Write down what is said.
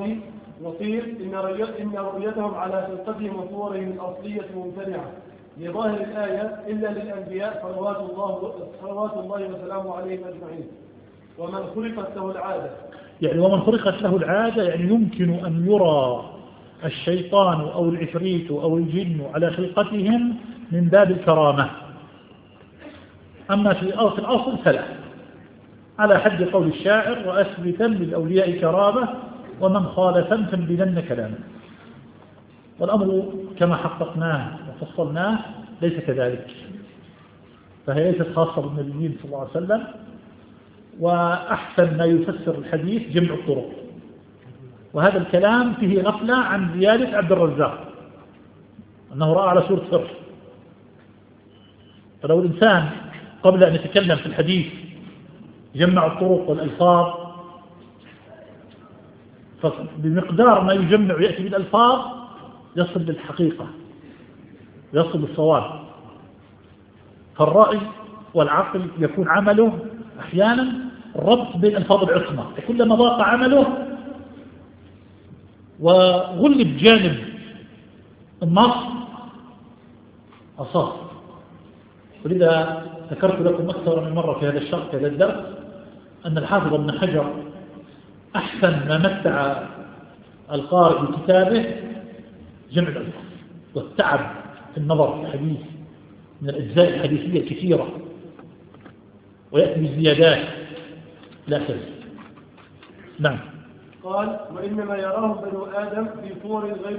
العربي وقيل إن رؤيتهم على خلقتهم وصورهم الأصلية ممتنعة لظاهر الآية إلا للأنبياء صلوات الله وسلامه عليهم أجمعين ومن خلقت له العادة. يعني ومن خلقت له العادة يعني يمكن أن يرى الشيطان أو العفريت أو الجن على خلقتهم من باب الكرامة. أما في الأصل فلا، على حد قول الشاعر: وأثبتا للأولياء كرامة ومن خالفا فانبذن كلامه. والأمر كما حققناه وفصلناه ليس كذلك، فهي ليست خاصة بالنبيين صلى الله عليه وسلم. وأحسن ما يفسر الحديث جمع الطرق، وهذا الكلام فيه غفلة عن زيادة عبد الرزاق أنه رأى على سورة فرش. فلو الإنسان قبل أن يتكلم في الحديث جمع الطرق والألفاظ، فبمقدار ما يجمع ويأتي بالألفاظ يصل للحقيقة، يصل للصواب. فالرأي والعقل يكون عمله أحيانا الربط بين ألفاظ العصمة، وكلما ضاق عمله وغلب جانب النص أصاب. ولذا ذكرت لكم أكثر من مرة في هذا الشرح في هذا الدرس أن الحافظ ابن حجر أحسن ما متع القارئ بكتابه جمع الألفاظ والتعب في النظر في الحديث من الأجزاء الحديثية الكثيرة، ويأتي بالزيادات لا تزيد. نعم. قال: وإنما يراه بنو آدم في صور غير